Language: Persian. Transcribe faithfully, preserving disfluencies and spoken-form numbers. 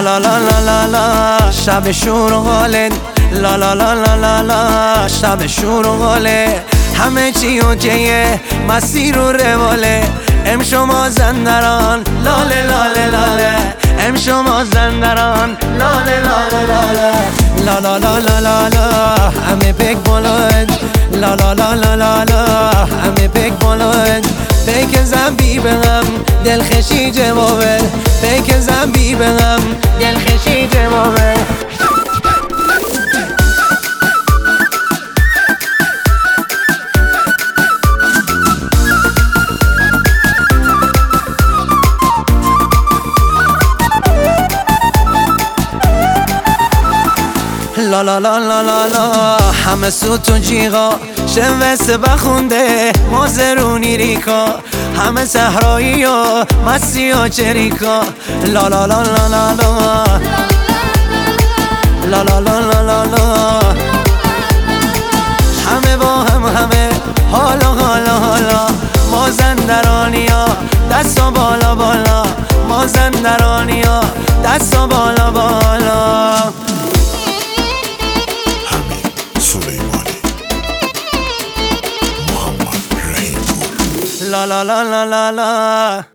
لا لا لا لا لا شب شور و حاله لا لا لا لا لا لا شب شور و حاله همه چی اوکیه مسیر و رواله ام شما زندران لاله لاله لاله ام شما زندران لاله لاله لاله لا لا لا لا لا لا همه بگ بلند لا لا لا لا لا لا همه بگ بلند بیک زنبی بغم دلخشی جوابه بیک زنبی بغم دلخشی جوابه لا لا لا لا لا لا همه سوت و جیغا شنوسته بخونده مازرونی ریکا همه صحرایی و مسی و چریکا لا لا لا لا لا لا لا لا لا لا لا لا همه با هم همه حالا حالا حالا ما زندرانیا دستا بالا بالا ما زندرانیا دستا بالا بالا La la la la la la